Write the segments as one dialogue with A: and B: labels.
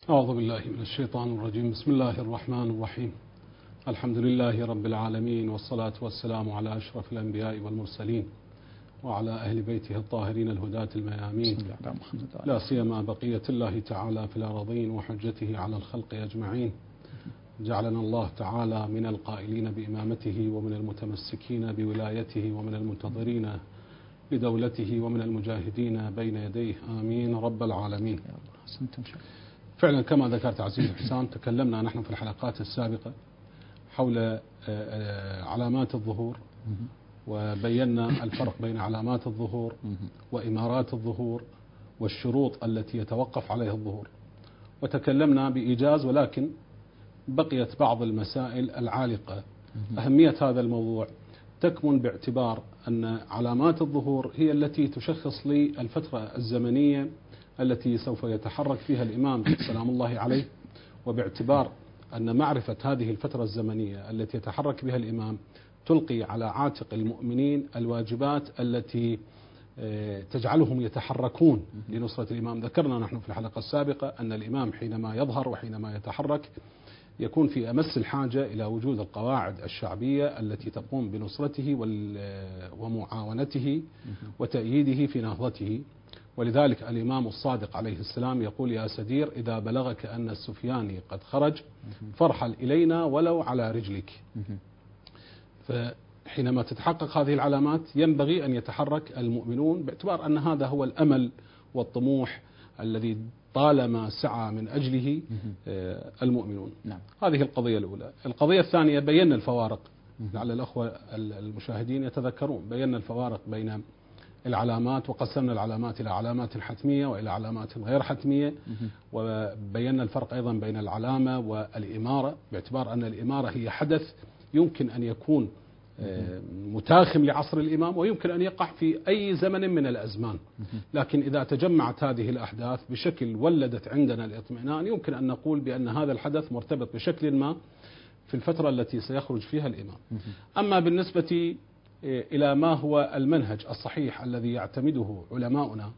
A: أعوذ بالله من الشيطان الرجيم. بسم الله الرحمن الرحيم. الحمد لله رب العالمين، والصلاة والسلام على أشرف الأنبياء والمرسلين وعلى أهل بيته الطاهرين الهداة الميامين، لا سيما بقية الله تعالى في الأراضين وحجته على الخلق أجمعين. جعلنا الله تعالى من القائلين بإمامته ومن المتمسكين بولايته ومن المنتظرين بدولته ومن المجاهدين بين يديه، آمين رب العالمين. فعلا كما ذكرت عزيزي حسام، تكلمنا نحن في الحلقات السابقة حول علامات الظهور، وبينا الفرق بين علامات الظهور وإمارات الظهور والشروط التي يتوقف عليها الظهور، وتكلمنا بإيجاز، ولكن بقيت بعض المسائل العالقة. أهمية هذا الموضوع تكمن باعتبار أن علامات الظهور هي التي تشخص لي الفترة الزمنية التي سوف يتحرك فيها الإمام سلام الله عليه، وباعتبار أن معرفة هذه الفترة الزمنية التي يتحرك بها الإمام تلقي على عاتق المؤمنين الواجبات التي تجعلهم يتحركون لنصرة الإمام. ذكرنا نحن في الحلقة السابقة أن الإمام حينما يظهر وحينما يتحرك يكون في أمس الحاجة إلى وجود القواعد الشعبية التي تقوم بنصرته ومعاونته وتأييده في نهضته. ولذلك الإمام الصادق عليه السلام يقول: يا سدير، إذا بلغك أن السفياني قد خرج فارحل إلينا ولو على رجلك. فحينما تتحقق هذه العلامات ينبغي أن يتحرك المؤمنون، باعتبار أن هذا هو الأمل والطموح الذي طالما سعى من أجله المؤمنون. نعم. هذه القضية الأولى. القضية الثانية، بينا الفوارق، لعل الأخوة المشاهدين يتذكرون، بينا الفوارق بين العلامات، وقسمنا العلامات إلى علامات حتمية وإلى علامات غير حتمية، وبينا الفرق أيضا بين العلامة والإمارة، باعتبار أن الإمارة هي حدث يمكن أن يكون متاخم لعصر الإمام ويمكن أن يقع في أي زمن من الأزمان، لكن إذا تجمعت هذه الأحداث بشكل ولدت عندنا الإطمئنان يمكن أن نقول بأن هذا الحدث مرتبط بشكل ما في الفترة التي سيخرج فيها الإمام. أما بالنسبة إلى ما هو المنهج الصحيح الذي يعتمده علماؤنا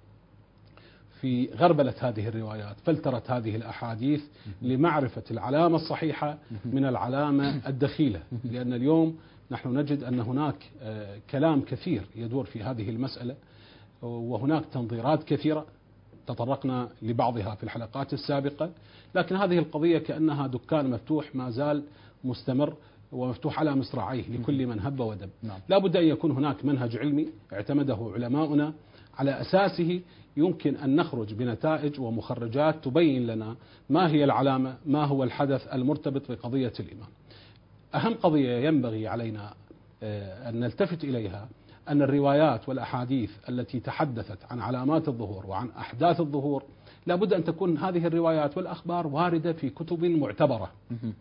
A: في غربلة هذه الروايات، فلترة هذه الأحاديث لمعرفة العلامة الصحيحة من العلامة الدخيلة، لأن اليوم نحن نجد أن هناك كلام كثير يدور في هذه المسألة، وهناك تنظيرات كثيرة تطرقنا لبعضها في الحلقات السابقة، لكن هذه القضية كأنها دكان مفتوح ما زال مستمر ومفتوح على مصراعيه لكل من هب ودب. لا بد أن يكون هناك منهج علمي اعتمده علماؤنا، على أساسه يمكن أن نخرج بنتائج ومخرجات تبين لنا ما هي العلامة، ما هو الحدث المرتبط بقضية الإمام. أهم قضية ينبغي علينا أن نلتفت إليها أن الروايات والأحاديث التي تحدثت عن علامات الظهور وعن أحداث الظهور لا بد أن تكون هذه الروايات والأخبار واردة في كتب معتبرة،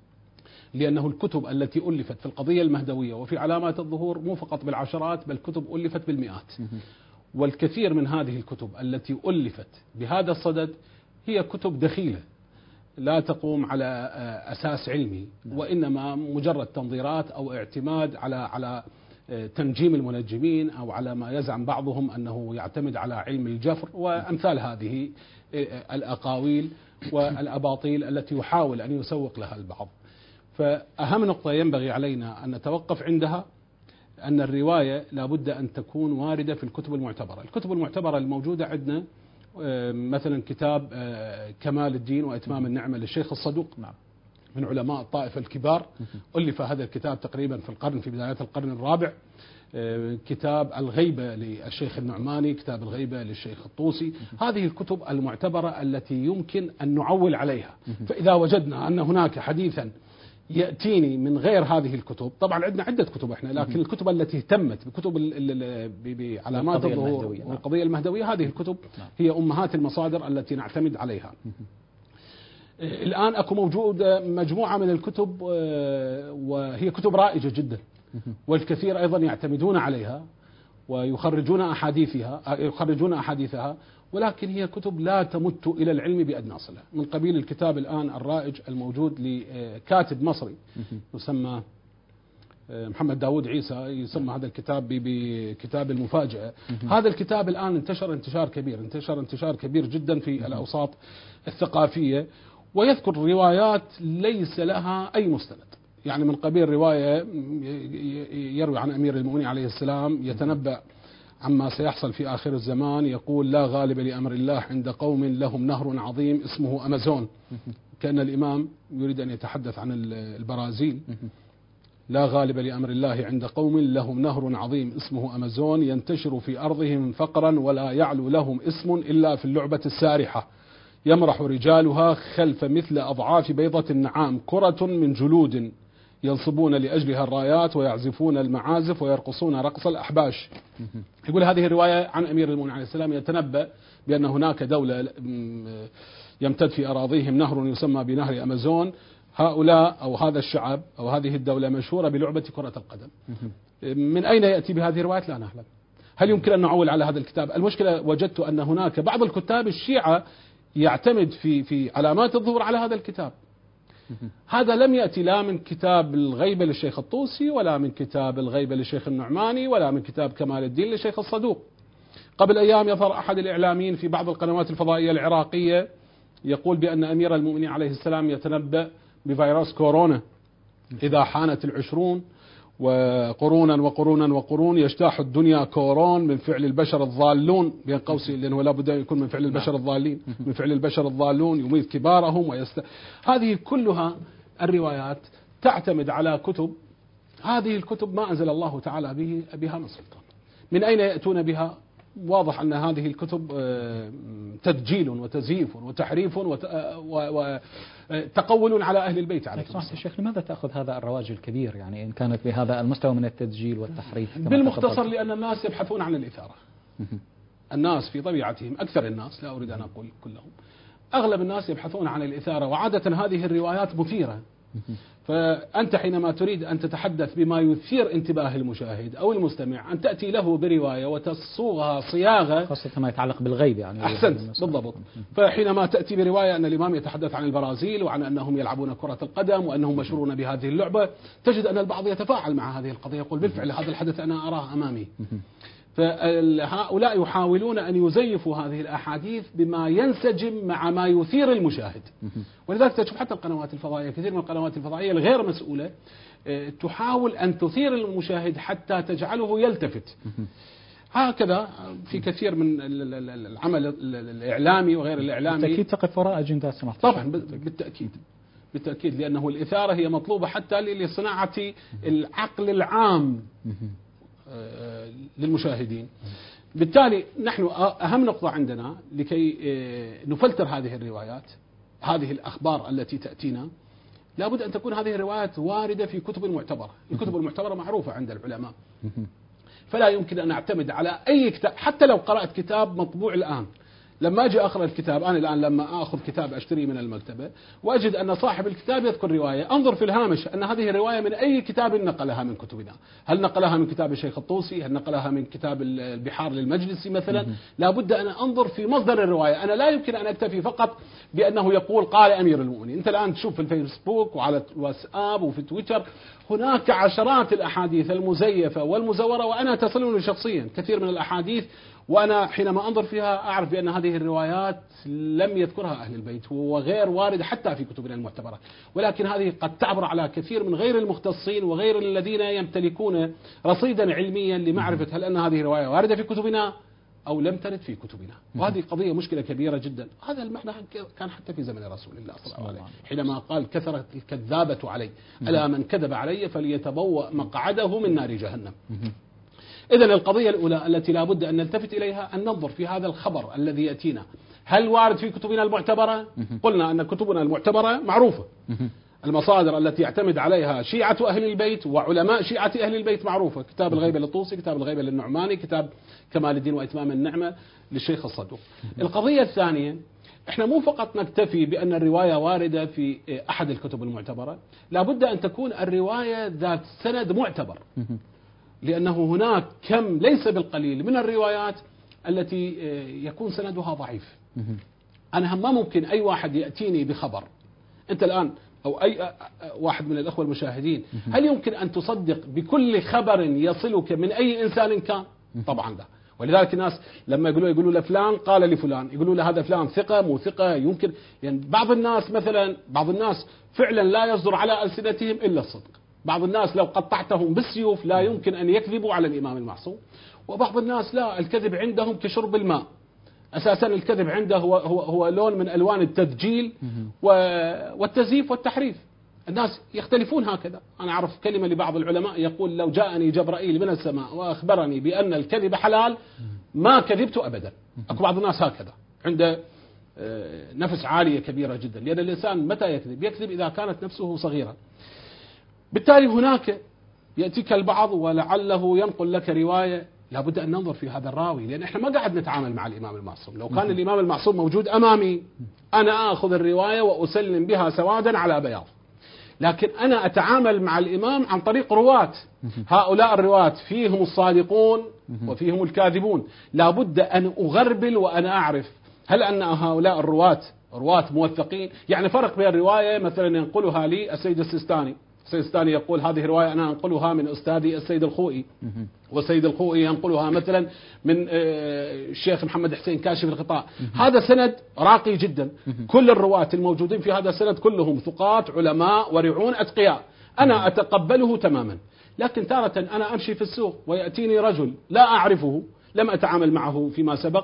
A: لأنه الكتب التي ألفت في القضية المهدوية وفي علامات الظهور مو فقط بالعشرات، بل كتب ألفت بالمئات، والكثير من هذه الكتب التي ألفت بهذا الصدد هي كتب دخيلة لا تقوم على أساس علمي، وإنما مجرد تنظيرات أو اعتماد على تنجيم المنجمين، أو على ما يزعم بعضهم أنه يعتمد على علم الجفر وأمثال هذه الأقاويل والأباطيل التي يحاول أن يسوق لها البعض. فأهم نقطة ينبغي علينا أن نتوقف عندها أن الرواية لابد أن تكون واردة في الكتب المعتبرة. الكتب المعتبرة الموجودة عندنا مثلا كتاب كمال الدين وإتمام النعمة للشيخ الصدوق من علماء الطائفة الكبار، ألف هذا الكتاب تقريبا في بدايات القرن الرابع. كتاب الغيبة للشيخ النعماني، كتاب الغيبة للشيخ الطوسي، هذه الكتب المعتبرة التي يمكن أن نعول عليها. فإذا وجدنا أن هناك حديثا يأتيني من غير هذه الكتب، طبعا عندنا عدة كتب احنا، لكن الكتب التي اهتمت بكتب بعلامات الظهور والقضية المهدوية، هذه الكتب هي أمهات المصادر التي نعتمد عليها. الآن أكو موجودة مجموعة من الكتب وهي كتب رائجة جدا، والكثير أيضا يعتمدون عليها ويخرجون أحاديثها، ولكن هي كتب لا تمت إلى العلم بأدنى صلة. من قبيل الكتاب الآن الرائج الموجود لكاتب مصري يسمى محمد داود عيسى، يسمى هذا الكتاب بكتاب المفاجأة. هذا الكتاب الآن انتشر انتشار كبير جدا في الأوساط الثقافية، ويذكر روايات ليس لها أي مستند، يعني من قبيل رواية يروي عن أمير المؤمنين عليه السلام يتنبأ عما سيحصل في آخر الزمان، يقول: لا غالب لأمر الله عند قوم لهم نهر عظيم اسمه أمازون. كأن الإمام يريد أن يتحدث عن البرازيل. لا غالب لأمر الله عند قوم لهم نهر عظيم اسمه أمازون ينتشر في أرضهم فقرا ولا يعلو لهم اسم إلا في اللعبة السارحة، يمرح رجالها خلف مثل أضعاف بيضة النعام كرة من جلود ينصبون لأجلها الرايات ويعزفون المعازف ويرقصون رقص الأحباش. يقول هذه الرواية عن أمير المؤمنين عليه السلام يتنبأ بأن هناك دولة يمتد في أراضيهم نهر يسمى بنهر أمازون، هؤلاء أو هذا الشعب أو هذه الدولة مشهورة بلعبة كرة القدم. من أين يأتي بهذه الروايات لا نعلم. هل يمكن أن نعول على هذا الكتاب؟ المشكلة وجدت أن هناك بعض الكتاب الشيعة يعتمد في علامات الظهور على هذا الكتاب. هذا لم يأتي لا من كتاب الغيبة للشيخ الطوسي ولا من كتاب الغيبة للشيخ النعماني ولا من كتاب كمال الدين للشيخ الصدوق. قبل أيام يظهر أحد الإعلاميين في بعض القنوات الفضائية العراقية يقول بأن أمير المؤمنين عليه السلام يتنبأ بفيروس كورونا إذا حانت 20 وقرونا وقرونا وقرون يجتاح الدنيا كورون من فعل البشر الضالون، بين قوسين لأنه لا بد أن يكون من فعل البشر الضالين، من فعل البشر الضالون يميت كبارهم هذه كلها الروايات تعتمد على كتب، هذه الكتب ما أنزل الله تعالى بها من سلطان. من أين يأتون بها؟ واضح أن هذه الكتب تدجيل وتزييف وتحريف وتقول على أهل البيت عليه الصلاة والسلام.
B: الشيخ لماذا تأخذ هذا الرواج الكبير يعني إن كانت بهذا المستوى من التدجيل والتحريف؟
A: بالمختصر لأن الناس يبحثون عن الإثارة. الناس في طبيعتهم، أكثر الناس، لا أريد أن أقول كلهم، أغلب الناس يبحثون عن الإثارة، وعادة هذه الروايات مثيرة. فأنت حينما تريد أن تتحدث بما يثير انتباه المشاهد أو المستمع أن تأتي له برواية وتصوغها صياغة،
B: خاصة ما يتعلق بالغيب يعني.
A: أحسنت بالضبط. فحينما تأتي برواية أن الإمام يتحدث عن البرازيل وعن أنهم يلعبون كرة القدم وأنهم مشهورون بهذه اللعبة، تجد أن البعض يتفاعل مع هذه القضية، يقول بالفعل هذا الحدث أنا أراه أمامي. فهؤلاء يحاولون أن يزيفوا هذه الأحاديث بما ينسجم مع ما يثير المشاهد. ولذلك تشوف حتى القنوات الفضائية، كثير من القنوات الفضائية الغير مسؤولة تحاول أن تثير المشاهد حتى تجعله يلتفت. هكذا في كثير من العمل الإعلامي وغير الإعلامي.
B: بالتأكيد تقف وراء أجندات سماحة.
A: طبعا بالتأكيد لأنه الإثارة هي مطلوبة حتى لصناعة العقل العام للمشاهدين. بالتالي نحن أهم نقطة عندنا لكي نفلتر هذه الروايات، هذه الأخبار التي تأتينا، لابد أن تكون هذه الروايات واردة في كتب معتبرة. الكتب المعتبرة معروفة عند العلماء، فلا يمكن أن أعتمد على أي كتاب. حتى لو قرأت كتاب مطبوع الآن، لما أجي أقرأ الكتاب، أنا الآن لما أخذ كتاب أشتري من المكتبة وأجد أن صاحب الكتاب يذكر رواية، أنظر في الهامش أن هذه الرواية من أي كتاب نقلها من كتبنا. هل نقلها من كتاب الشيخ الطوسي؟ هل نقلها من كتاب البحار للمجلسي مثلا؟ لابد أن أنظر في مصدر الرواية. أنا لا يمكن أن أكتفي فقط بأنه يقول قال أمير المؤمنين. أنت الآن تشوف في الفيسبوك وعلى واتساب وفي تويتر هناك عشرات الأحاديث المزيفة والمزورة، وأنا تصلني شخصيا كثير من الأحاديث، وأنا حينما أنظر فيها أعرف بأن هذه الروايات لم يذكرها أهل البيت وغير واردة حتى في كتبنا المعتبرة. ولكن هذه قد تعبر على كثير من غير المختصين وغير الذين يمتلكون رصيدا علميا لمعرفة هل أن هذه الرواية واردة في كتبنا أو لم ترد في كتبنا. وهذه قضية مشكلة كبيرة جدا. هذا المعنى كان حتى في زمن رسول الله صلى الله عليه وسلم حينما قال كثرت الكذابة علي، ألا من كذب علي فليتبوأ مقعده من نار جهنم. إذن القضية الأولى التي لا بد أن نلتفت إليها أن ننظر في هذا الخبر الذي يأتينا، هل وارد في كتبنا المعتبرة؟ قلنا أن كتبنا المعتبرة معروفة، المصادر التي يعتمد عليها شيعة أهل البيت وعلماء شيعة أهل البيت معروفة، كتاب الغيبة للطوسي، كتاب الغيبة للنعماني، كتاب كمال الدين وإتمام النعمة للشيخ الصدوق. القضية الثانية، احنا مو فقط نكتفي بأن الرواية واردة في أحد الكتب المعتبرة، لا بد أن تكون الرواية ذات سند معتبر، لأنه هناك كم ليس بالقليل من الروايات التي يكون سندها ضعيف. أنا ما ممكن أي واحد يأتيني بخبر، أنت الآن أو أي واحد من الأخوة المشاهدين، هل يمكن أن تصدق بكل خبر يصلك من أي إنسان كان؟ طبعا لا. ولذلك الناس لما يقولوا لفلان قال لفلان، يقولوا له هذا فلان ثقة مو ثقة، يمكن يعني بعض الناس فعلا لا يصدر على ألسنتهم إلا الصدق. بعض الناس لو قطعتهم بالسيوف لا يمكن أن يكذبوا على الإمام المعصوم، وبعض الناس لا، الكذب عندهم كشرب الماء. أساسا الكذب عنده هو لون من ألوان التدجيل والتزييف والتحريف. الناس يختلفون هكذا. أنا أعرف كلمة لبعض العلماء يقول: لو جاءني جبرائيل من السماء وأخبرني بأن الكذب حلال ما كذبت أبدا. أكو بعض الناس هكذا عنده نفس عالية كبيرة جدا، لأن الإنسان متى يكذب؟ يكذب إذا كانت نفسه صغيرة. بالتالي هناك يأتيك البعض ولعله ينقل لك رواية، لابد أن ننظر في هذا الراوي، لأن إحنا ما قاعد نتعامل مع الإمام المعصوم. لو كان الإمام المعصوم موجود أمامي أنا آخذ الرواية وأسلم بها سوادا على بياض، لكن أنا أتعامل مع الإمام عن طريق رواة. هؤلاء الرواة فيهم الصادقون وفيهم الكاذبون. لابد أن أغربل وأنا أعرف هل أن هؤلاء الرواة موثقين. يعني فرق بين الرواية مثلا ينقلها لي السيد السيستاني يقول هذه رواية أنا أنقلها من أستاذي السيد الخوئي، والسيد الخوئي ينقلها مثلا من الشيخ محمد حسين كاشف الغطاء. هذا سند راقي جدا. كل الرواة الموجودين في هذا السند كلهم ثقات علماء ورعون أتقياء، أنا أتقبله تماما. لكن تارة أنا أمشي في السوق ويأتيني رجل لا أعرفه، لم أتعامل معه فيما سبق،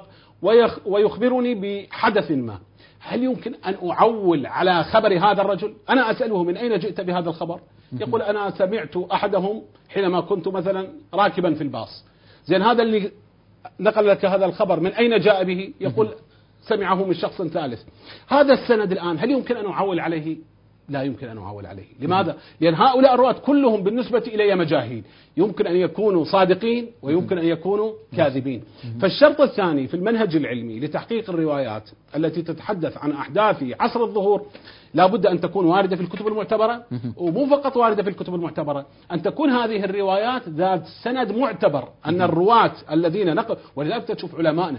A: ويخبرني بحدث ما، هل يمكن أن أعول على خبر هذا الرجل؟ أنا أسأله: من أين جئت بهذا الخبر؟ يقول: أنا سمعت أحدهم حينما كنت مثلا راكبا في الباص. زين، هذا اللي نقل لك هذا الخبر من أين جاء به؟ يقول: سمعه من شخص ثالث. هذا السند الآن هل يمكن أن أعول عليه؟ لا يمكن أن أعول عليه. لماذا؟ لأن هؤلاء الرواة كلهم بالنسبة إلي مجاهيل، يمكن أن يكونوا صادقين ويمكن أن يكونوا كاذبين. فالشرط الثاني في المنهج العلمي لتحقيق الروايات التي تتحدث عن أحداث عصر الظهور لابد أن تكون واردة في الكتب المعتبرة، ومو فقط واردة في الكتب المعتبرة، أن تكون هذه الروايات ذات سند معتبر، أن الرواة الذين نقل. ولذلك تشوف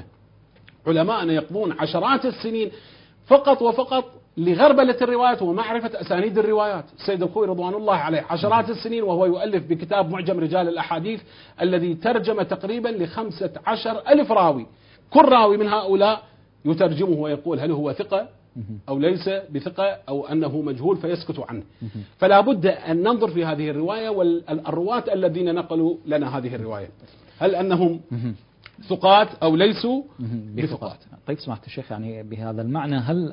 A: علماءنا يقضون عشرات السنين فقط وفقط لغربلة الروايات ومعرفة أسانيد الروايات. السيد الخوئي رضوان الله عليه عشرات السنين وهو يؤلف بكتاب معجم رجال الأحاديث الذي ترجم تقريبا ل15,000 راوي. كل راوي من هؤلاء يترجمه ويقول هل هو ثقة أو ليس بثقة أو أنه مجهول فيسكت عنه. فلا بد أن ننظر في هذه الرواية والرواة الذين نقلوا لنا هذه الرواية هل أنهم ثقات أو ليسوا بثقات.
B: طيب سمعت الشيخ، يعني بهذا المعنى هل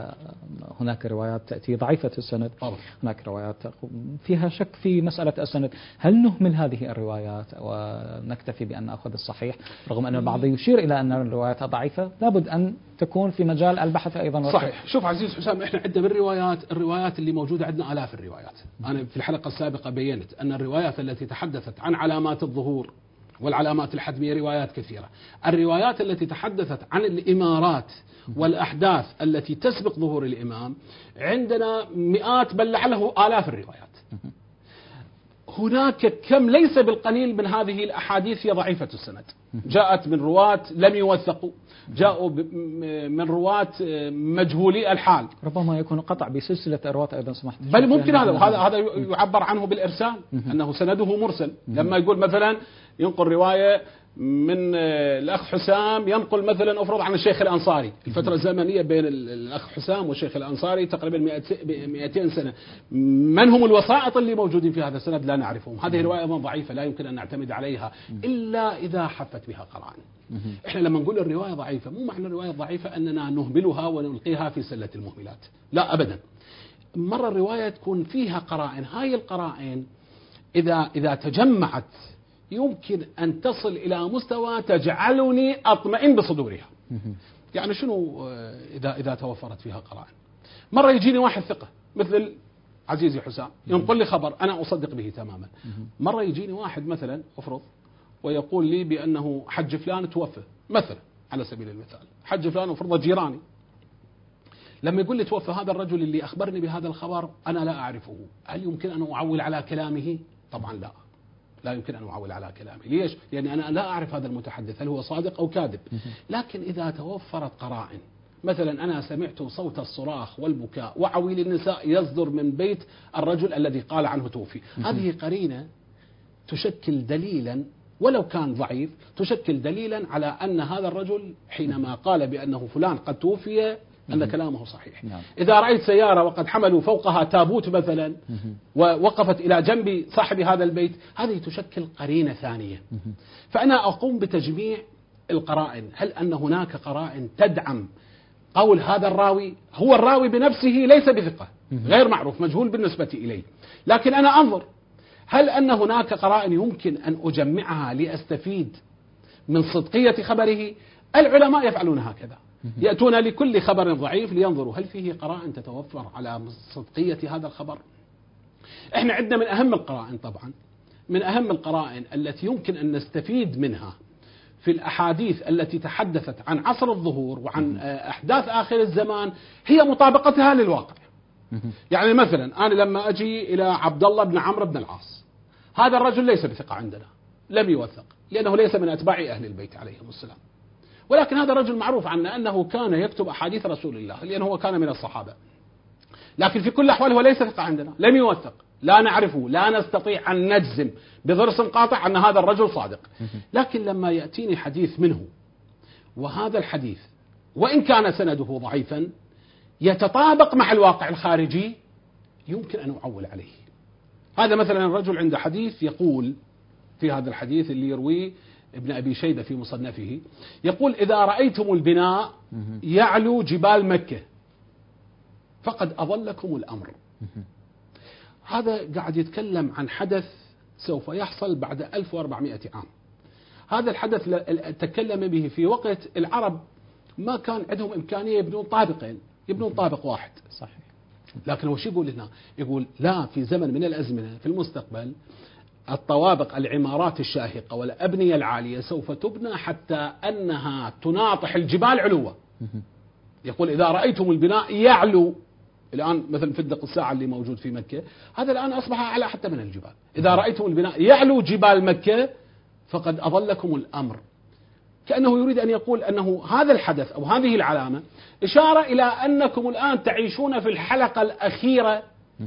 B: هناك روايات تأتي ضعيفة السند؟ هناك روايات فيها شك في مسألة السند، هل نهمل هذه الروايات ونكتفي بأن نأخذ الصحيح رغم أن البعض يشير إلى أن الروايات ضعيفة؟ لابد أن تكون في مجال البحث أيضا.
A: صحيح. شوف عزيز حسام، إحنا عندنا الروايات اللي موجودة عندنا آلاف الروايات. أنا في الحلقة السابقة بينت أن الروايات التي تحدثت عن علامات الظهور والعلامات الحتمية روايات كثيرة. الروايات التي تحدثت عن الإمارات والأحداث التي تسبق ظهور الإمام عندنا مئات بل لعله آلاف الروايات. هناك كم ليس بالقليل من هذه الأحاديث هي ضعيفة السند، جاءت من رواة لم يوثقوا، جاءوا من رواة مجهولي الحال،
B: ربما يكون قطع بسلسلة الرواة أيضا سمحت.
A: بل ممكن هذا يعبر عنه بالإرسال، أنه سنده مرسل. لما يقول مثلا ينقل رواية من الأخ حسام ينقل مثلا أفرض عن الشيخ الأنصاري، الفترة الزمنية بين الأخ حسام والشيخ الأنصاري تقريبا 200 سنة، من هم الوسائط اللي موجودين في هذا السند لا نعرفهم. هذه رواية ضعيفة لا يمكن أن نعتمد عليها إلا إذا حفت بها قرائن. إحنا لما نقول الرواية ضعيفة مو معنى الرواية ضعيفة أننا نهملها ونلقيها في سلة المهملات، لا أبدا. مرة الرواية تكون فيها قرائن، هاي القرائن إذا تجمعت يمكن أن تصل إلى مستوى تجعلني أطمئن بصدورها. يعني شنو إذا توفرت فيها قرائن؟ مرة يجيني واحد ثقة مثل عزيزي حسام ينقل لي خبر أنا أصدق به تماما. مرة يجيني واحد مثلا أفرض ويقول لي بأنه حج فلان توفى مثلا، على سبيل المثال حج فلان أفرض جيراني، لما يقول لي توفى هذا الرجل اللي أخبرني بهذا الخبر أنا لا أعرفه، هل يمكن أن أعول على كلامه؟ طبعا لا يمكن أن أعول على كلامه. ليش؟ لأن أنا لا أعرف هذا المتحدث هل هو صادق أو كاذب. لكن إذا توفرت قرائن، مثلا أنا سمعت صوت الصراخ والبكاء وعويل النساء يصدر من بيت الرجل الذي قال عنه توفي، هذه قرينة تشكل دليلا ولو كان ضعيف تشكل دليلا على أن هذا الرجل حينما قال بأنه فلان قد توفي أن كلامه صحيح. إذا رأيت سيارة وقد حملوا فوقها تابوت مثلا ووقفت إلى جنب صاحب هذا البيت، هذه تشكل قرينة ثانية. فأنا أقوم بتجميع القرائن. هل أن هناك قرائن تدعم قول هذا الراوي؟ هو الراوي بنفسه ليس بثقة، غير معروف، مجهول بالنسبة إليه، لكن أنا أنظر هل أن هناك قرائن يمكن أن أجمعها لأستفيد من صدقية خبره. العلماء يفعلون هكذا، يأتون لكل خبر ضعيف لينظروا هل فيه قرائن تتوفر على صدقية هذا الخبر. احنا عندنا من أهم القرائن، طبعا من أهم القرائن التي يمكن أن نستفيد منها في الأحاديث التي تحدثت عن عصر الظهور وعن أحداث آخر الزمان، هي مطابقتها للواقع. يعني مثلا أنا لما أجي إلى عبد الله بن عمرو بن العاص، هذا الرجل ليس بثقة عندنا، لم يوثق لأنه ليس من أتباع أهل البيت عليهم السلام، ولكن هذا الرجل معروف عنه أنه كان يكتب أحاديث رسول الله لأنه هو كان من الصحابة، لكن في كل الأحوال هو ليس ثقة عندنا، لم يوثق، لا نعرفه، لا نستطيع أن نجزم بضرس قاطع أن هذا الرجل صادق. لكن لما يأتيني حديث منه، وهذا الحديث وإن كان سنده ضعيفا يتطابق مع الواقع الخارجي، يمكن أن أعول عليه. هذا مثلا الرجل عند حديث يقول في هذا الحديث اللي يرويه ابن أبي شيبة في مصنفه، يقول إذا رأيتم البناء يعلو جبال مكة فقد أضلكم الأمر. هذا قاعد يتكلم عن حدث سوف يحصل بعد 1400 عام. هذا الحدث تكلم به في وقت العرب ما كان عندهم إمكانية يبنون طابقين، يبنون طابق واحد.
B: صحيح.
A: لكن هو شو يقول لنا؟ يقول لا، في زمن من الأزمنة في المستقبل الطوابق، العمارات الشاهقة والأبنية العالية سوف تبنى حتى أنها تناطح الجبال علوا. يقول إذا رأيتم البناء يعلو، الآن مثل فندق الساعة اللي موجود في مكة، هذا الآن أصبح أعلى حتى من الجبال. إذا رأيتم البناء يعلو جبال مكة فقد أضلكم الأمر. كأنه يريد أن يقول أنه هذا الحدث أو هذه العلامة إشارة إلى أنكم الآن تعيشون في الحلقة الأخيرة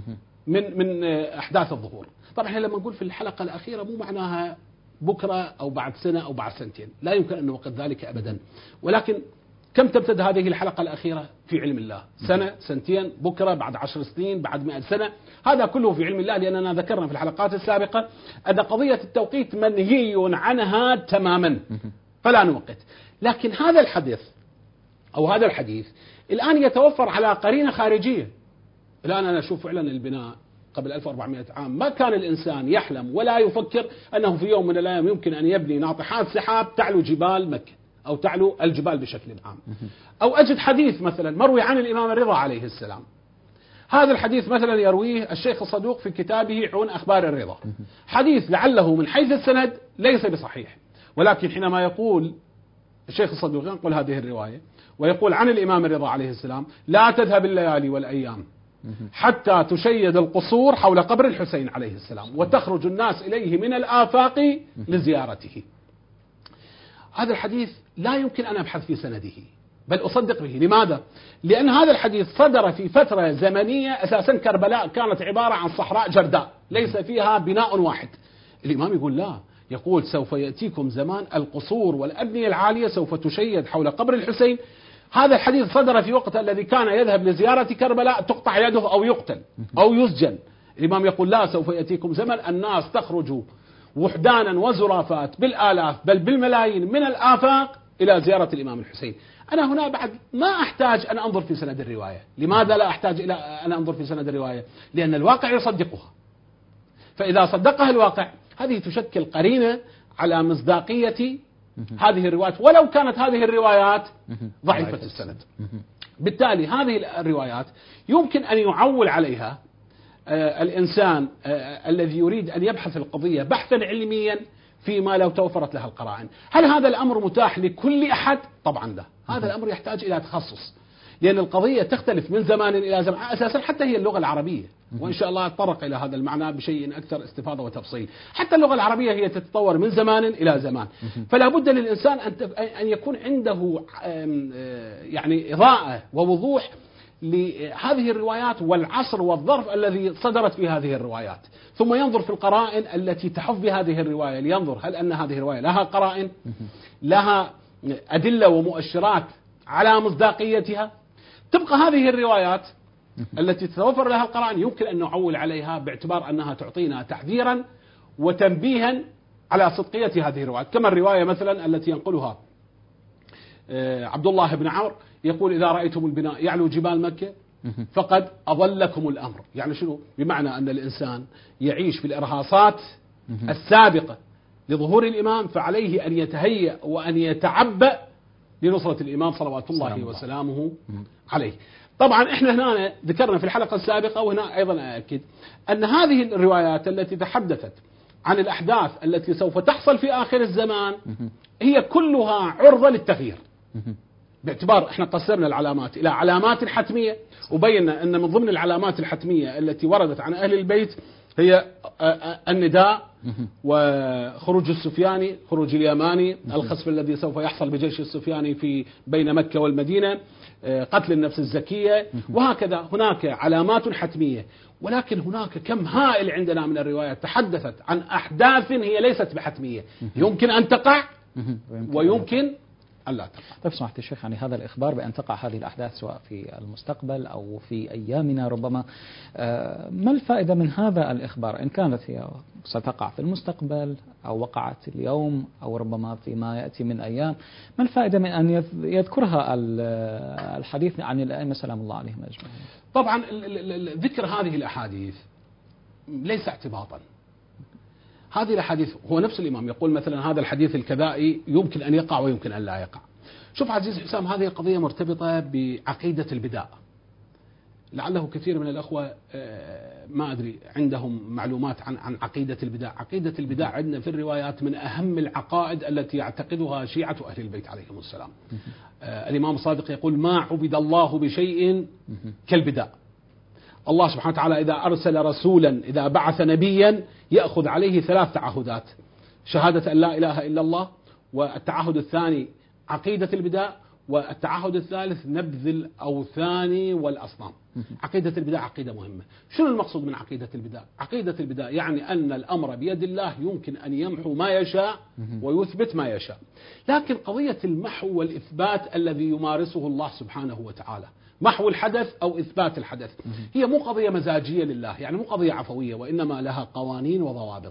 A: من أحداث الظهور. طبعا احنا لما نقول في الحلقة الأخيرة مو معناها بكرة أو بعد سنة أو بعد سنتين، لا يمكن أن نوقت ذلك أبدا، ولكن كم تمتد هذه الحلقة الأخيرة في علم الله؟ سنة، سنتين، بكرة، بعد 10 سنين، بعد 100 سنة، هذا كله في علم الله، لأننا ذكرنا في الحلقات السابقة أن قضية التوقيت منهي عنها تماما فلا نوقت. لكن هذا الحدث أو هذا الحديث الآن يتوفر على قرينة خارجية. الآن أنا أشوف فعلا البناء قبل 1400 عام ما كان الإنسان يحلم ولا يفكر أنه في يوم من الأيام يمكن أن يبني ناطحات سحاب تعلو جبال مكة أو تعلو الجبال بشكل عام. أو أجد حديث مثلا مروي عن الإمام الرضا عليه السلام، هذا الحديث مثلا يرويه الشيخ الصدوق في كتابه عون أخبار الرضا، حديث لعله من حيث السند ليس بصحيح، ولكن حينما يقول الشيخ الصدوق ينقل هذه الرواية ويقول عن الإمام الرضا عليه السلام لا تذهب الليالي والأيام حتى تشيد القصور حول قبر الحسين عليه السلام وتخرج الناس إليه من الآفاق لزيارته. هذا الحديث لا يمكن أن أبحث في سنده بل أصدق به. لماذا؟ لأن هذا الحديث صدر في فترة زمنية أساسا كربلاء كانت عبارة عن صحراء جرداء ليس فيها بناء واحد. الإمام يقول لا، يقول سوف يأتيكم زمان القصور والأبنية العالية سوف تشيد حول قبر الحسين. هذا الحديث صدر في وقت الذي كان يذهب لزيارة كربلاء تقطع يده أو يقتل أو يسجن. الإمام يقول لا، سوف يأتيكم زمن الناس تخرج وحدانا وزرافات بالآلاف بل بالملايين من الآفاق إلى زيارة الإمام الحسين. أنا هنا بعد ما أحتاج أن أنظر في سند الرواية. لماذا لا أحتاج إلى أن أنظر في سند الرواية؟ لأن الواقع يصدقها. فإذا صدقها الواقع هذه تشكل قرينة على مصداقية هذه الروايات ولو كانت هذه الروايات ضعيفة السند. بالتالي هذه الروايات يمكن أن يعول عليها الإنسان الذي يريد أن يبحث القضية بحثا علميا فيما لو توفرت لها القرائن. هل هذا الأمر متاح لكل أحد؟ طبعا لا، هذا الأمر يحتاج إلى تخصص، لأن القضية تختلف من زمان إلى زمان. أساسا حتى هي اللغة العربية، وإن شاء الله أتطرق إلى هذا المعنى بشيء أكثر استفاضة وتفصيل. حتى اللغة العربية هي تتطور من زمان إلى زمان، فلا بد للإنسان أن يكون عنده يعني إضاءة ووضوح لهذه الروايات والعصر والظرف الذي صدرت في هذه الروايات، ثم ينظر في القرائن التي تحف بهذه الرواية لينظر هل أن هذه الرواية لها قرائن، لها أدلة ومؤشرات على مصداقيتها. تبقى هذه الروايات التي تتوفر لها القرائن يمكن أن نعول عليها باعتبار أنها تعطينا تحذيرا وتنبيها على صدقية هذه الروايات، كما الرواية مثلا التي ينقلها عبد الله بن عمرو يقول إذا رأيتم البناء يعلو جبال مكة فقد أضلكم الأمر. يعني شنو؟ بمعنى أن الإنسان يعيش في الإرهاصات السابقة لظهور الإمام، فعليه أن يتهيأ وأن يتعبأ لنصرة الإمام صلوات الله وسلامه عليه. طبعا احنا هنا ذكرنا في الحلقة السابقة، وهنا أيضا أكد أن هذه الروايات التي تحدثت عن الأحداث التي سوف تحصل في آخر الزمان هي كلها عرضة للتغيير، باعتبار احنا قسمنا العلامات إلى علامات حتمية، وبينا أن من ضمن العلامات الحتمية التي وردت عن أهل البيت هي النداء وخروج السفياني، خروج اليماني، الخسف الذي سوف يحصل بجيش السفياني في بين مكة والمدينة، قتل النفس الزكية، وهكذا هناك علامات حتمية. ولكن هناك كم هائل عندنا من الروايات تحدثت عن أحداث هي ليست بحتمية، يمكن أن تقع ويمكن ألا تقع.
B: طيب سمحت الشيخ، يعني هذا الإخبار بأن تقع هذه الأحداث سواء في المستقبل أو في أيامنا ربما، ما الفائدة من هذا الإخبار إن كانت هي ستقع في المستقبل أو وقعت اليوم أو ربما فيما يأتي من أيام؟ ما الفائدة من أن يذكرها الحديث عن الأئمة سلام الله عليهم أجمعين؟
A: طبعا ذكر هذه الأحاديث ليس اعتباطا. هذه الحديث هو نفس الإمام يقول مثلا هذا الحديث الكذائي يمكن أن يقع ويمكن أن لا يقع. شوف عزيز حسام، هذه القضية مرتبطة بعقيدة البداء. لعله كثير من الأخوة ما أدري عندهم معلومات عن عقيدة البداء. عقيدة البداء عندنا في الروايات من أهم العقائد التي يعتقدها شيعة أهل البيت عليهم السلام. الإمام الصادق يقول ما عبد الله بشيء كالبداء. الله سبحانه وتعالى إذا أرسل رسولا، إذا بعث نبيا، يأخذ عليه 3 تعهدات: شهادة أن لا إله إلا الله، والتعهد الثاني عقيدة البداء، والتعهد الثالث نبذ الأوثان والأصنام. عقيدة البداء عقيدة مهمة. شنو المقصود من عقيدة البداء؟ عقيدة البداء يعني أن الأمر بيد الله، يمكن أن يمحو ما يشاء ويثبت ما يشاء. لكن قضية المحو والإثبات الذي يمارسه الله سبحانه وتعالى، محو الحدث أو إثبات الحدث، هي مو قضية مزاجية لله، يعني مو قضية عفوية، وإنما لها قوانين وضوابط.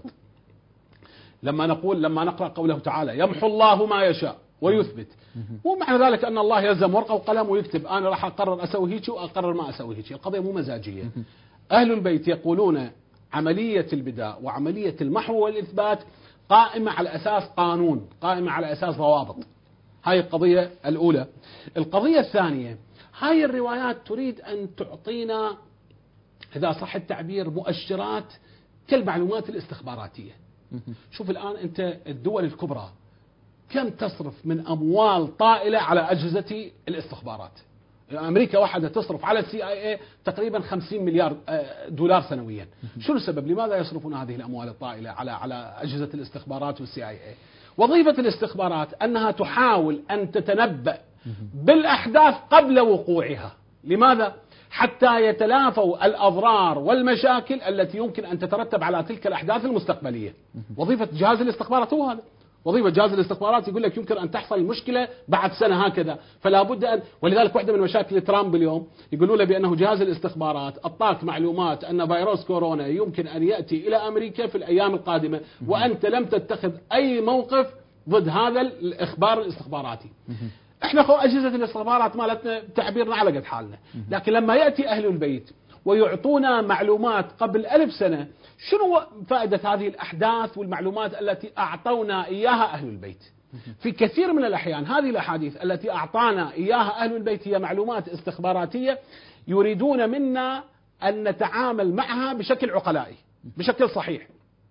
A: لما نقرأ قوله تعالى يمحو الله ما يشاء ويثبت، ومعنى ذلك أن الله يلزم ورقة وقلم ويكتب أنا راح أقرر أسوي هيك وأقرر ما أسوي هيك. القضية مو مزاجية. أهل البيت يقولون عملية البداء وعملية المحو والإثبات قائمة على أساس قانون، قائمة على أساس ضوابط. هاي القضية الأولى. القضية الثانية، هاي الروايات تريد أن تعطينا إذا صح التعبير مؤشرات كالمعلومات الاستخباراتية. شوف الآن أنت الدول الكبرى كم تصرف من أموال طائلة على أجهزة الاستخبارات. أمريكا واحدة تصرف على CIA تقريبا 50 مليار دولار سنويا. شنو السبب؟ لماذا يصرفون هذه الأموال الطائلة على أجهزة الاستخبارات والCIA؟ وظيفة الاستخبارات أنها تحاول أن تتنبأ بالأحداث قبل وقوعها. لماذا؟ حتى يتلافوا الأضرار والمشاكل التي يمكن أن تترتب على تلك الأحداث المستقبلية. وظيفة جهاز الاستخبارات هو هذا. وظيفة جهاز الاستخبارات يقول لك يمكن أن تحصل المشكلة بعد سنة هكذا، فلا بد أن، ولذلك واحدة من مشاكل ترامب اليوم يقولوا له بأنه جهاز الاستخبارات أعطاك معلومات أن فيروس كورونا يمكن أن يأتي إلى أمريكا في الأيام القادمة، وأنت لم تتخذ أي موقف ضد هذا الإخبار الاستخباراتي. احنا أجهزة الاستخبارات مالتنا تعبيرنا على قد حالنا، لكن لما يأتي أهل البيت ويعطونا معلومات قبل 1000 سنة، شنو فائدة هذه الأحداث والمعلومات التي أعطونا إياها أهل البيت؟ في كثير من الأحيان هذه الأحاديث التي أعطانا إياها أهل البيت هي معلومات استخباراتية يريدون منا أن نتعامل معها بشكل عقلائي، بشكل صحيح.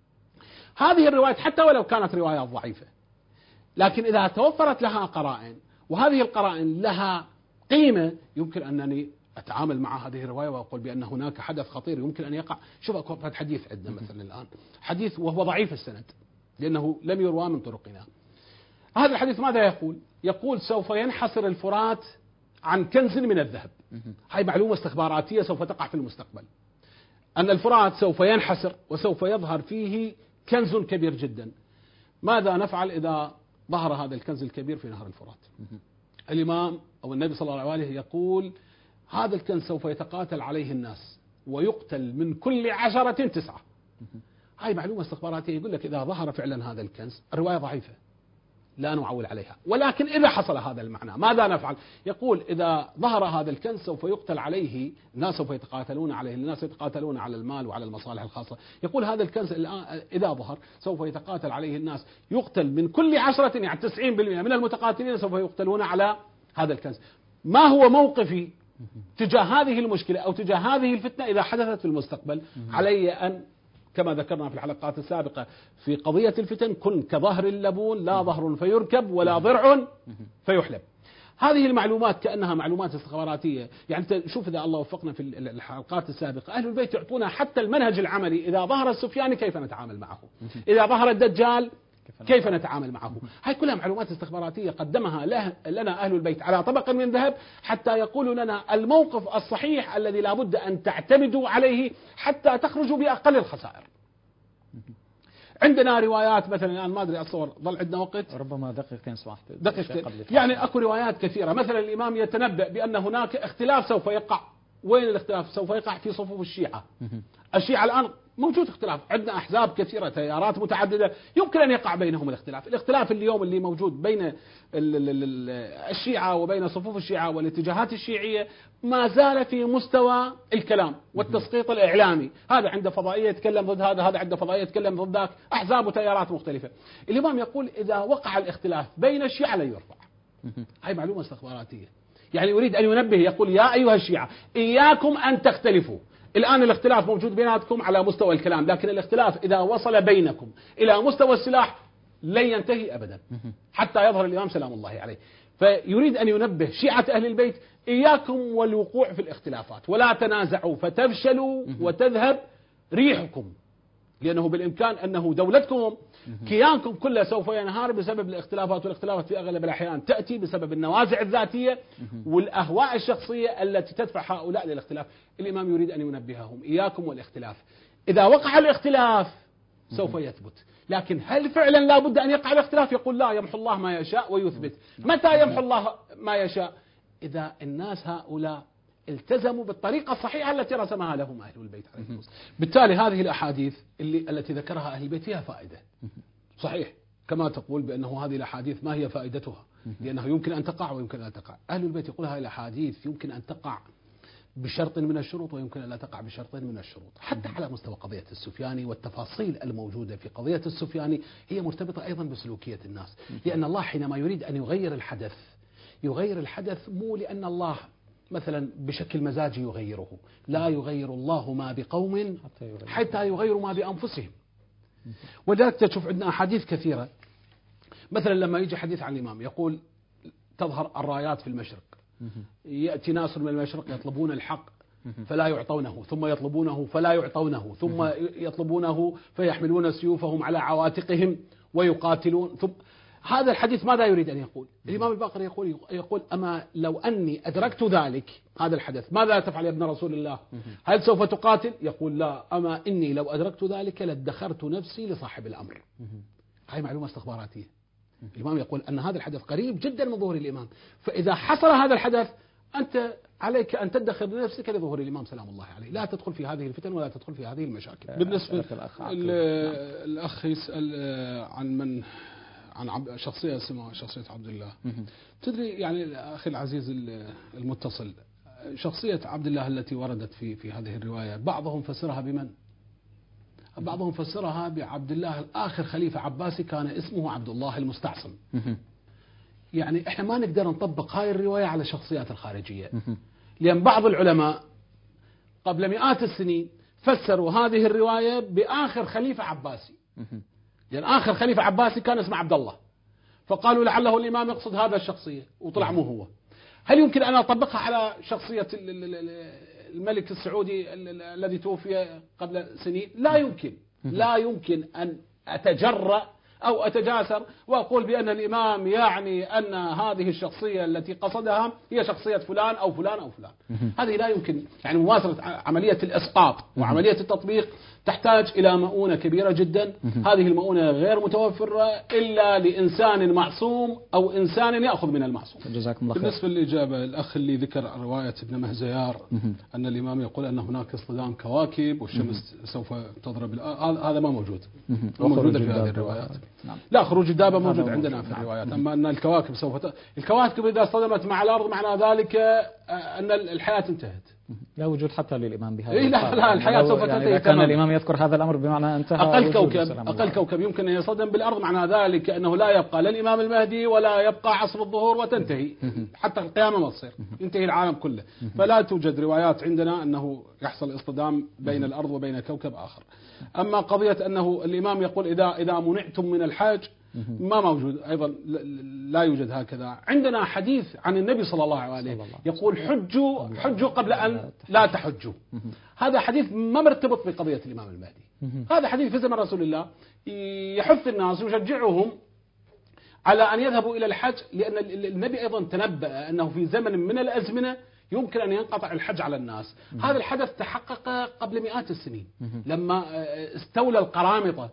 A: هذه الروايات حتى ولو كانت روايات ضعيفة، لكن إذا توفرت لها قرائن، وهذه القرائن لها قيمة، يمكن أنني أتعامل مع هذه الرواية وأقول بأن هناك حدث خطير يمكن أن يقع. شوف أكو حديث عندنا مثلا الآن، حديث وهو ضعيف السند لأنه لم يروى من طرقنا. هذا الحديث ماذا يقول؟ يقول سوف ينحصر الفرات عن كنز من الذهب. هاي معلومة استخباراتية سوف تقع في المستقبل، أن الفرات سوف ينحسر وسوف يظهر فيه كنز كبير جدا. ماذا نفعل إذا ظهر هذا الكنز الكبير في نهر الفرات؟ الإمام أو النبي صلى الله عليه يقول هذا الكنز سوف يتقاتل عليه الناس ويقتل من كل 10 9. هاي معلومة استخباراتية. يقول لك إذا ظهر فعلا هذا الكنز، الرواية ضعيفة لا نعول عليها، ولكن إذا حصل هذا المعنى ماذا نفعل؟ يقول إذا ظهر هذا الكنز سوف يقتل عليه الناس، سوف يتقاتلون عليه الناس، يتقاتلون على المال وعلى المصالح الخاصة. يقول هذا الكنز إذا ظهر سوف يتقاتل عليه الناس، يقتل من كل 10 يعني 90% من المتقاتلين سوف يقتلون على هذا الكنز. ما هو موقفي تجاه هذه المشكلة أو تجاه هذه الفتنة إذا حدثت في المستقبل؟ علي أن كما ذكرنا في الحلقات السابقة في قضية الفتن كن كظهر اللبون لا ظهر فيركب ولا ضرع فيحلب. هذه المعلومات كأنها معلومات استخباراتية. يعني شوف إذا الله وفقنا في الحلقات السابقة أهل البيت يعطونا حتى المنهج العملي. إذا ظهر السفياني كيف نتعامل معه؟ إذا ظهر الدجال كيف نتعامل معه؟ هاي كلها معلومات استخباراتية قدمها لنا أهل البيت على طبق من ذهب حتى يقولوا لنا الموقف الصحيح الذي لا بد أن تعتمدوا عليه حتى تخرجوا بأقل الخسائر. عندنا روايات مثلا الآن ما أدري أتصور ظل عندنا وقت
B: ربما دقيقتين
A: يعني أكو روايات كثيرة. مثلا الإمام يتنبأ بأن هناك اختلاف سوف يقع. وين الاختلاف؟ سوف يقع في صفوف الشيعة. الشيعة الآن موجود اختلاف، عندنا أحزاب كثيرة، تيارات متعددة، يمكن أن يقع بينهم الاختلاف اليوم اللي موجود بين الشيعة وبين صفوف الشيعة والاتجاهات الشيعية ما زال في مستوى الكلام والتسقيط الإعلامي. هذا عنده فضائية يتكلم ضد هذا عنده فضائية يتكلم ضد ذاك، أحزاب وتيارات مختلفة. الإمام يقول إذا وقع الاختلاف بين الشيعة لا يرفع. هاي معلومة استخباراتية. يعني يريد أن ينبه، يقول يا أيها الشيعة إياكم أن تختلفوا. الآن الاختلاف موجود بيناتكم على مستوى الكلام، لكن الاختلاف إذا وصل بينكم إلى مستوى السلاح لن ينتهي أبدا حتى يظهر الإمام سلام الله عليه. فيريد أن ينبه شيعة أهل البيت إياكم والوقوع في الاختلافات، ولا تنازعوا فتفشلوا وتذهب ريحكم، لأنه بالإمكان أنه دولتكم كيانكم كله سوف ينهار بسبب الاختلافات. والاختلافات في أغلب الأحيان تأتي بسبب النوازع الذاتية والأهواء الشخصية التي تدفع هؤلاء للاختلاف. الإمام يريد أن ينبههم إياكم والاختلاف. إذا وقع الاختلاف سوف يثبت، لكن هل فعلا لا بد أن يقع الاختلاف؟ يقول لا، يمحو الله ما يشاء ويثبت. متى يمحو الله ما يشاء؟ إذا الناس هؤلاء التزموا بالطريقة الصحيحة التي رسمها لهم أهل البيت عليهم السلام. بالتالي هذه الأحاديث التي ذكرها أهل البيت فيها فائدة صحيح، كما تقول بأنه هذه الأحاديث ما هي فائدتها، لأنه يمكن أن تقع ويمكن أن تقع. أهل البيت يقول هذه الأحاديث يمكن أن تقع بشرط من الشروط ويمكن أن لا تقع بشرط من الشروط. حتى على مستوى قضية السفياني والتفاصيل الموجودة في قضية السفياني هي مرتبطة أيضا بسلوكية الناس، لأن الله حينما يريد أن يغير الحدث مو لأن الله مثلا بشكل مزاجي يغيره، لا يغير الله ما بقوم حتى يغيروا ما بأنفسهم. ولذلك تشوف عندنا أحاديث كثيرة، مثلا لما يجي حديث عن الإمام يقول تظهر الرايات في المشرق، يأتي ناس من المشرق يطلبون الحق فلا يعطونه، ثم يطلبونه فلا يعطونه، ثم يطلبونه فيحملون سيوفهم على عواتقهم ويقاتلون. ثم هذا الحديث ماذا يريد أن يقول؟ الإمام الباقر يقول أما لو أني أدركت ذلك هذا الحدث ماذا تفعل يا ابن رسول الله؟ هل سوف تقاتل؟ يقول لا، أما إني لو أدركت ذلك لادخرت نفسي لصاحب الأمر. هاي معلومة استخباراتية. الإمام يقول أن هذا الحدث قريب جدا من ظهور الإمام، فإذا حصل هذا الحدث أنت عليك أن تدخر نفسك لظهور الإمام سلام الله عليه، لا تدخل في هذه الفتن ولا تدخل في هذه المشاكل. بالنسبة الأخ يسأل عن شخصية اسمها شخصية عبد الله. تدري يعني أخي العزيز المتصل، شخصية عبد الله التي وردت في هذه الرواية بعضهم فسرها بمن؟ بعضهم فسرها بعبد الله آخر خليفة عباسي كان اسمه عبد الله المستعصم. يعني احنا ما نقدر نطبق هاي الرواية على الشخصيات الخارجية، لأن بعض العلماء قبل مئات السنين فسروا هذه الرواية بآخر خليفة عباسي، لأن آخر خليفة عباسي كان اسمه عبد الله، فقالوا لعله الإمام يقصد هذا الشخصية وطلع مو هو. هل يمكن أن أطبقها على شخصية الملك السعودي الذي توفي قبل سنين؟ لا يمكن. لا يمكن أن أتجرأ أو أتجاسر وأقول بأن الإمام يعني أن هذه الشخصية التي قصدها هي شخصية فلان أو فلان أو فلان. هذه لا يمكن، يعني مواصلة عملية الإسقاط وعملية التطبيق تحتاج إلى مؤونة كبيرة جدا. هذه المؤونة غير متوفرة إلا لإنسان معصوم أو إنسان يأخذ من المعصوم.
B: جزاكم الله خير.
A: بالنسبة للإجابة، الأخ اللي ذكر رواية ابن مهزيار أن الإمام يقول أن هناك اصطدام كواكب والشمس سوف تضرب، هذا ما موجود. موجود في هذه الروايات.
B: نعم.
A: لا، خروج الدابة موجود عندنا في الروايات. أما أن الكواكب الكواكب إذا اصطدمت مع الأرض معنى ذلك أن الحياة انتهت.
B: لا وجود حتى للإمام بهذا.
A: لا الحياة سوف تنتهي.
B: إذا كان الإمام يذكر هذا الأمر بمعنى انتهى.
A: أقل كوكب يمكن أن يصطدم بالأرض معنى ذلك أنه لا يبقى لا الإمام المهدي ولا يبقى عصر الظهور وتنتهي حتى القيامة ما تصير، ينتهي العالم كله. فلا توجد روايات عندنا أنه يحصل اصطدام بين الأرض وبين كوكب آخر. أما قضية أنه الإمام يقول إذا منعتم من الحج، ما موجود أيضا، لا يوجد هكذا. عندنا حديث عن النبي صلى الله عليه وسلم يقول حجوا قبل أن لا تحجوا. هذا حديث ما مرتبط بقضية الإمام المهدي. هذا حديث في زمن رسول الله يحث الناس ويشجعهم على أن يذهبوا إلى الحج، لأن النبي أيضا تنبأ أنه في زمن من الأزمنة يمكن أن ينقطع الحج على الناس. هذا الحدث تحقق قبل مئات السنين لما استولى القرامطة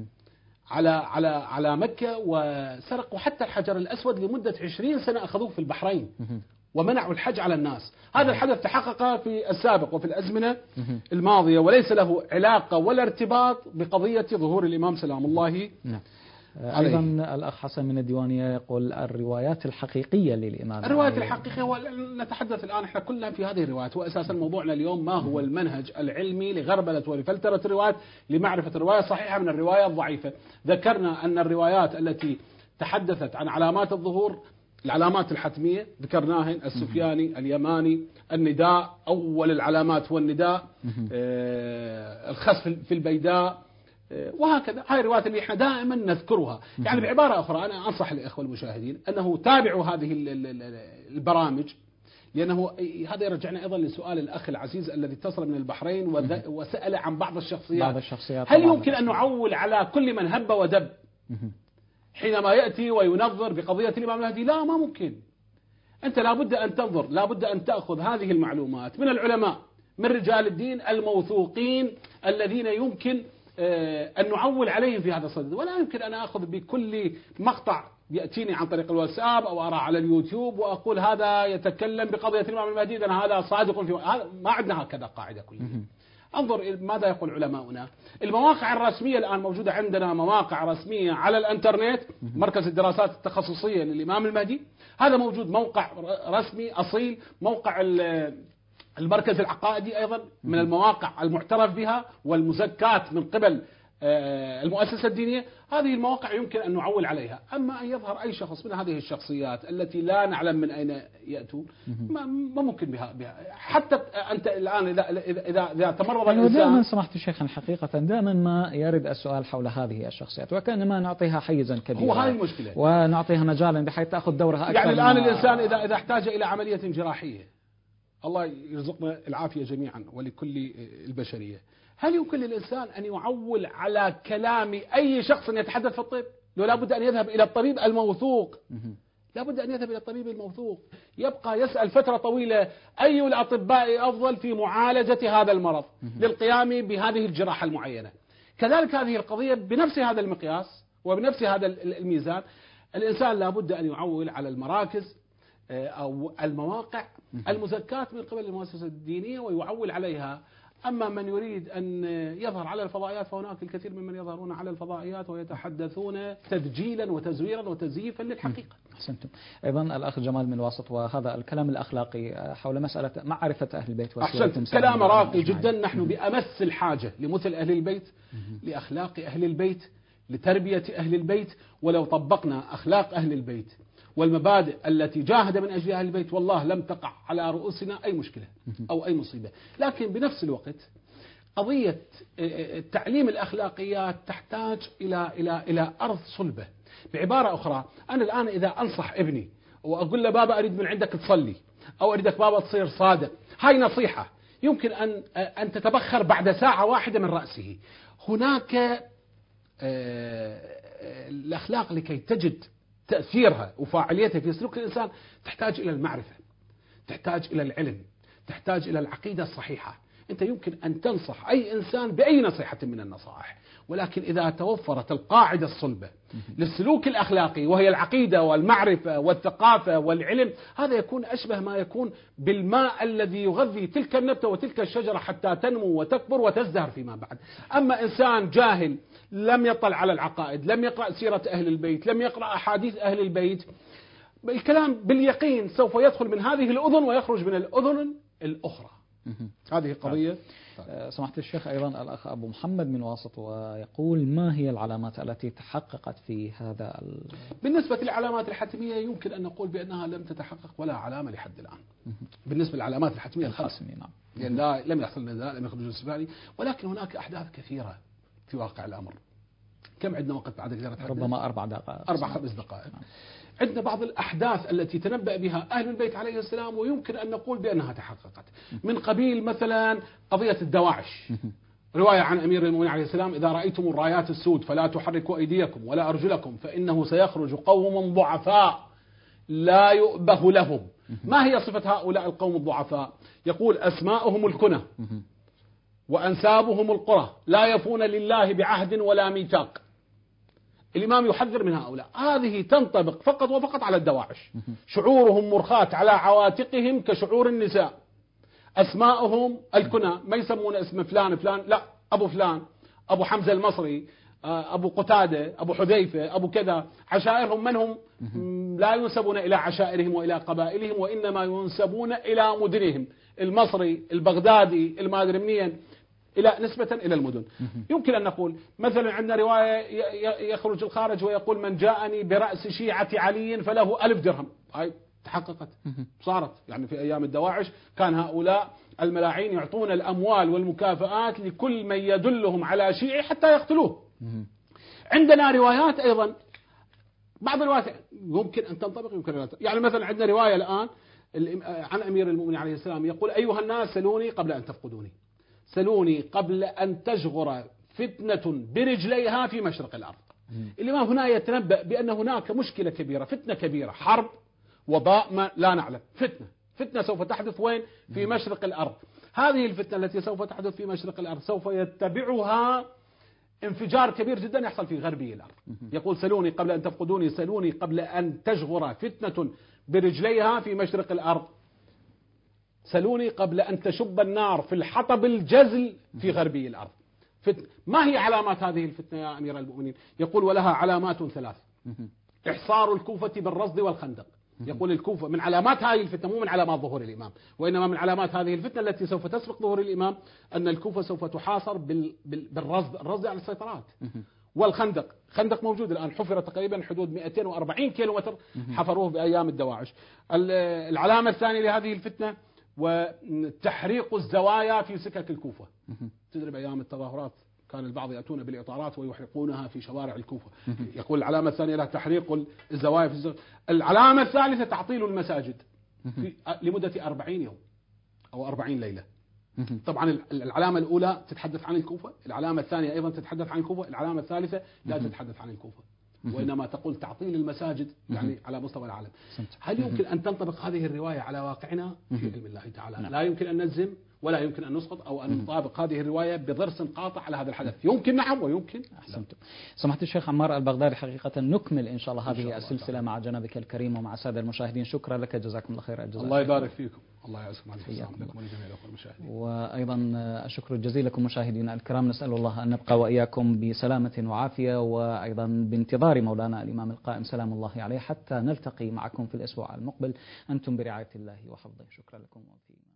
A: على مكة وسرقوا حتى الحجر الأسود لمدة 20 سنة، أخذوه في البحرين ومنعوا الحج على الناس. هذا الحدث تحقق في السابق وفي الأزمنة الماضية، وليس له علاقة ولا ارتباط بقضية ظهور الإمام سلام الله عليه.
B: أيضا الأخ حسن من الديوانية يقول الروايات الحقيقية للإمام.
A: الروايات الحقيقية، نتحدث الآن احنا كلنا في هذه الروايات، وأساسا موضوعنا اليوم ما هو المنهج العلمي لغربلة ولفلترة الروايات لمعرفة الرواية الصحيحة من الرواية الضعيفة. ذكرنا أن الروايات التي تحدثت عن علامات الظهور، العلامات الحتمية ذكرناهن: السفياني، اليماني، النداء، أول العلامات هو النداء، الخسف في البيداء، وهكذا. هاي الروايات اللي احنا دائما نذكرها. يعني بعبارة أخرى أنا أنصح الإخوة المشاهدين أنه تابعوا هذه البرامج، لأنه هذا يرجعنا أيضا لسؤال الأخ العزيز الذي اتصل من البحرين وسأل عن بعض الشخصيات. هل يمكن أن نعول على كل من هب ودب حينما يأتي وينظر بقضية الإمام المهدي؟ لا، ما ممكن. أنت لابد أن تنظر، لابد أن تأخذ هذه المعلومات من العلماء، من رجال الدين الموثوقين الذين يمكن أن نعول عليهم في هذا الصدد. ولا يمكن أن أخذ بكل مقطع يأتيني عن طريق الواتساب أو أرى على اليوتيوب وأقول هذا يتكلم بقضية الإمام المهدي، أنا هذا صادق في هذا. ما عندنا هكذا قاعدة كلية. انظر ماذا يقول علماؤنا. المواقع الرسمية الآن موجودة عندنا، مواقع رسمية على الانترنت. مركز الدراسات التخصصية للإمام المهدي هذا موجود، موقع رسمي أصيل. موقع المركز العقائدي أيضا من المواقع المعترف بها والمزكاة من قبل المؤسسة الدينية. هذه المواقع يمكن أن نعول عليها. أما أن يظهر أي شخص من هذه الشخصيات التي لا نعلم من أين يأتون، ما ممكن بها. حتى أنت الآن إذا تمرض الإنسان،
B: دائما سمحت شيخا حقيقة دائما ما يرد السؤال حول هذه الشخصيات وكأنما نعطيها حيزا كبيرا،
A: هو هذه المشكلة،
B: ونعطيها مجالا بحيث تأخذ دورها أكثر.
A: يعني الآن الإنسان إذا احتاج إلى عملية جراحية، الله يرزقنا العافية جميعا ولكل البشرية، هل يمكن للإنسان أن يعول على كلام أي شخص يتحدث في الطب؟ لا بد أن يذهب إلى الطبيب الموثوق. لا بد أن يذهب إلى الطبيب الموثوق، يبقى يسأل فترة طويلة أي الأطباء أفضل في معالجة هذا المرض للقيام بهذه الجراحة المعينة. كذلك هذه القضية بنفس هذا المقياس وبنفس هذا الميزان. الإنسان لا بد أن يعول على المراكز أو المواقع المزكاة من قبل المؤسسة الدينية ويعول عليها. أما من يريد أن يظهر على الفضائيات فهناك الكثير ممن يظهرون على الفضائيات ويتحدثون تدجيلا وتزويرا وتزييفا للحقيقة.
B: أحسنتم. أيضا الأخ جمال من واسط، وهذا الكلام الأخلاقي حول مسألة معرفة أهل البيت
A: وسيرتهم. كلام راقي جدا. نحن بأمس الحاجة لمثل أهل البيت، لأخلاق أهل البيت، لتربية أهل البيت. ولو طبقنا أخلاق أهل البيت والمبادئ التي جاهد من أجلها أهل البيت والله لم تقع على رؤوسنا أي مشكلة أو أي مصيبة. لكن بنفس الوقت قضية تعليم الأخلاقيات تحتاج إلى أرض صلبة. بعبارة أخرى، أنا الآن إذا أنصح ابني وأقول له بابا أريد من عندك تصلي أو أريدك بابا تصير صادق، هاي نصيحة يمكن أن تتبخر بعد ساعة واحدة من رأسه. هناك الأخلاق لكي تجد تأثيرها وفاعليتها في سلوك الإنسان تحتاج إلى المعرفة، تحتاج إلى العلم، تحتاج إلى العقيدة الصحيحة. أنت يمكن أن تنصح أي إنسان بأي نصيحة من النصائح، ولكن إذا توفرت القاعدة الصلبة للسلوك الأخلاقي وهي العقيدة والمعرفة والثقافة والعلم، هذا يكون أشبه ما يكون بالماء الذي يغذي تلك النبتة وتلك الشجرة حتى تنمو وتكبر وتزدهر فيما بعد. أما إنسان جاهل لم يطلع على العقائد، لم يقرأ سيرة أهل البيت، لم يقرأ أحاديث أهل البيت، الكلام باليقين سوف يدخل من هذه الأذن ويخرج من الأذن الأخرى. هذه قضية.
B: سمحت الشيخ أيضا الأخ أبو محمد من واسط ويقول: ما هي العلامات التي تحققت في هذا
A: بالنسبة للعلامات الحتمية يمكن أن نقول بأنها لم تتحقق ولا علامة لحد الآن. بالنسبة للعلامات الحتمية الخمس،
B: نعم،
A: يعني لم يحصل نزاع، لم يخرج السفاري، ولكن هناك أحداث كثيرة في واقع الأمر. كم عندنا وقت بعد كذا؟
B: ربما 4 دقائق،
A: 4-5 دقائق. عندنا بعض الأحداث التي تنبأ بها أهل البيت عليه السلام ويمكن أن نقول بأنها تحققت، من قبيل مثلا قضية الدواعش. رواية عن أمير المؤمنين عليه السلام: إذا رأيتم الرايات السود فلا تحركوا أيديكم ولا أرجلكم فإنه سيخرج قوم ضعفاء لا يؤبه لهم. ما هي صفة هؤلاء القوم الضعفاء؟ يقول: أسماؤهم الكنى وأنسابهم القرى لا يفون لله بعهد ولا ميثاق. الإمام يحذر من هؤلاء. هذه تنطبق فقط وفقط على الدواعش. شعورهم مرخاة على عواتقهم كشعور النساء. أسماءهم الكنى، ما يسمون اسم فلان فلان، لا، أبو فلان، أبو حمزة المصري، أبو قتادة، أبو حذيفة، أبو كذا. عشائرهم من هم؟ لا ينسبون إلى عشائرهم وإلى قبائلهم، وإنما ينسبون إلى مدنهم: المصري، البغدادي، المادري منين، إلى نسبة إلى المدن. يمكن أن نقول مثلا عندنا رواية يخرج الخارج ويقول: من جاءني برأس شيعة علي فله 1000 درهم. هاي تحققت، صارت يعني في أيام الدواعش كان هؤلاء الملاعين يعطون الأموال والمكافآت لكل من يدلهم على شيعي حتى يقتلوه. عندنا روايات أيضا، بعض الروايات يمكن أن تنطبق يمكن أن يعني مثلا عندنا رواية الآن عن أمير المؤمنين عليه السلام يقول: أيها الناس سلوني قبل أن تفقدوني، سلوني قبل أن تشغر فتنة برجليها في مشرق الأرض. الإمام هنا يتنبأ بأن هناك مشكلة كبيرة، فتنة كبيرة، حرب، وباء، ما لا نعلم، فتنة سوف تحدث وين؟ في مشرق الأرض. هذه الفتنة التي سوف تحدث في مشرق الأرض سوف يتبعها انفجار كبير جدا يحصل في غربي الأرض. يقول: سلوني قبل أن تفقدوني، سلوني قبل أن تشغر فتنة برجليها في مشرق الأرض، سلوني قبل أن تشب النار في الحطب الجزل في غربي الأرض. ما هي علامات هذه الفتنة يا أمير المؤمنين؟ يقول: ولها علامات 3: إحصار الكوفة بالرصد والخندق. يقول الكوفة من علامات هذه الفتنة، مو من علامات ظهور الإمام، وإنما من علامات هذه الفتنة التي سوف تسبق ظهور الإمام أن الكوفة سوف تحاصر بالرصد، الرصد على السيطرات، والخندق. خندق موجود الآن، حفر تقريبا حدود 240 كيلومتر حفروه بأيام الدواعش. العلامة الثانية لهذه الفتنة: وتحريق الزوايا في سكك الكوفة. تدري بأيام التظاهرات كان البعض يأتون بالإطارات ويحرقونها في شوارع الكوفة. يقول العلامة الثانية لها تحريق الزوايا في الزوايا. العلامة الثالثة: تعطيل المساجد لمدة 40 يوم أو 40 ليلة. طبعا العلامة الأولى تتحدث عن الكوفة، العلامة الثانية أيضا تتحدث عن الكوفة، العلامة الثالثة لا تتحدث عن الكوفة، وإنما تقول تعطيل المساجد يعني على مستوى العالم. هل يمكن أن تنطبق هذه الرواية على واقعنا؟ في علم الله تعالى لا يمكن أن نجزم ولا يمكن أن نسقط أو أن نطابق هذه الرواية بضرس قاطع على هذا الحدث. يمكن نعم ويمكن.
B: أحسنتم. سمحت الشيخ عمار البغدادي، حقيقة نكمل إن شاء الله هذه السلسلة مع جنابك الكريم ومع السادة المشاهدين. شكرا لك، جزاكم الله خير الجزاء.
A: الله يبارك فيكم، الله يعزكم على السلام لكم ولجميع الأخوة المشاهدين.
B: وأيضا الشكر الجزيل لكم مشاهدينا الكرام، نسأل الله أن نبقى وإياكم بسلامة وعافية، وأيضا بانتظار مولانا الإمام القائم سلام الله عليه حتى نلتقي معكم في الأسبوع المقبل. أنتم برعاية الله وحفظه. شكرا لكم.